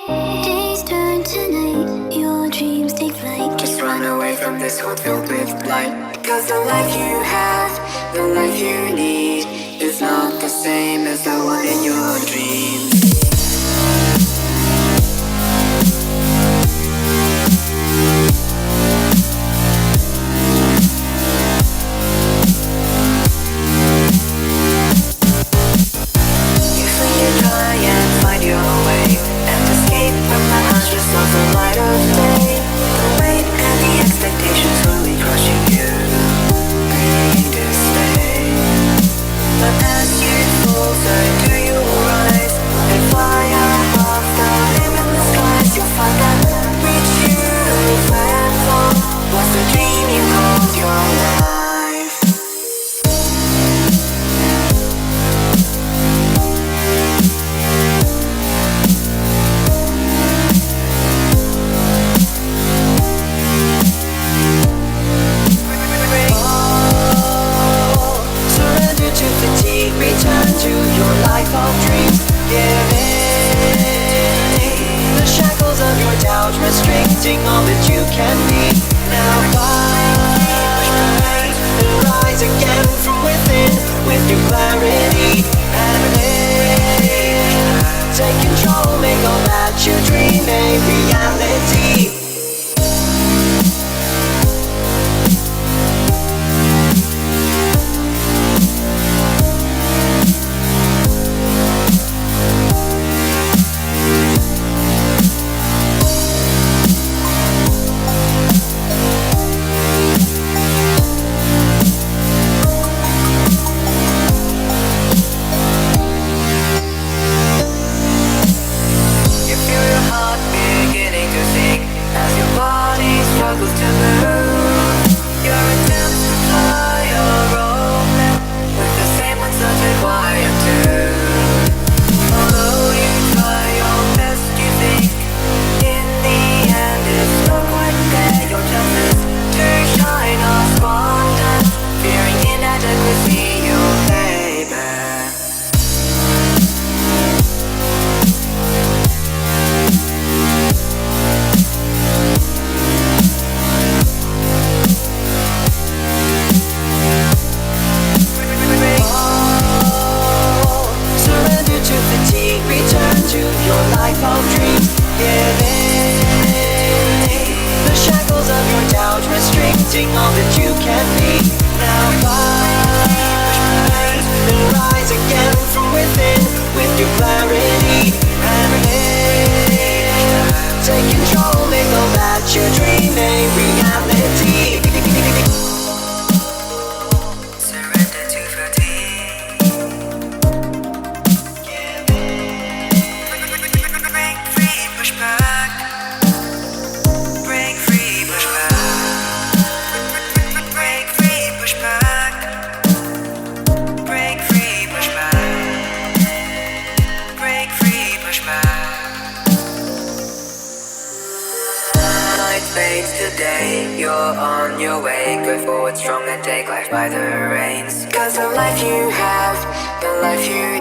Days turn to night, your dreams take flight. Just run away from this world filled with light. Cause the life you have, the life you need, is not the same as the one in your dreams. Restricting all that you can be. Now fight and rise again from within with new clarity and faith. Take control, make all that you dream a reality. Restricting all that you can be. Now fight and rise again from within with new clarity and faith. Take control, make all that you dream a reality. Surrender to fatigue. Give in. Break free, push back. Break free, push back. Fades today, you're on your way. Go forward strong and take life by the reins. Cause the life you have, the life you